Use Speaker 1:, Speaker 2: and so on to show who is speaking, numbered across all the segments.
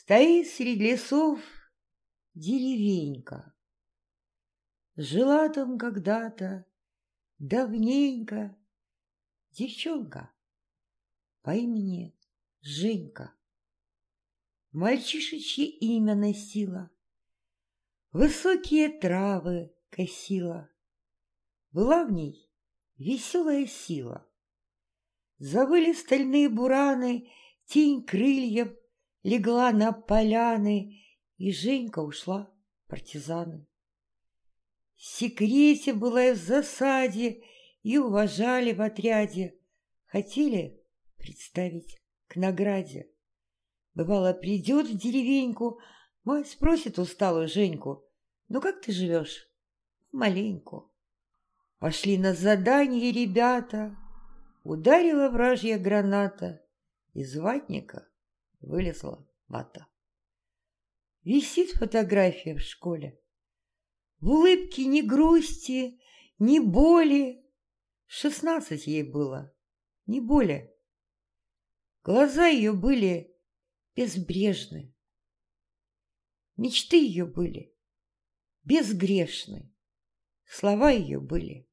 Speaker 1: Стоит среди лесов деревенька. Жила там когда-то, давненько, девчонка по имени Женька. Мальчишечье имя носила, высокие травы косила. Была в ней веселая сила. Завыли стальные бураны, тень крыльев легла на поляны, и Женька ушла в партизаны. В секрете была в засаде, и уважали в отряде, хотели представить к награде. Бывало, придет в деревеньку, мать спросит усталую Женьку: «Ну как ты живешь?» «Маленько». Пошли на задание ребята, ударила вражья граната, из ватника вылезла вата. Висит фотография в школе. В улыбке ни грусти, ни боли. 16 ей было, не более. Глаза ее были безбрежны. Мечты ее были безгрешны. Слова ее были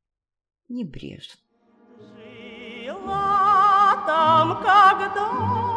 Speaker 1: небрежны.
Speaker 2: Жила там когда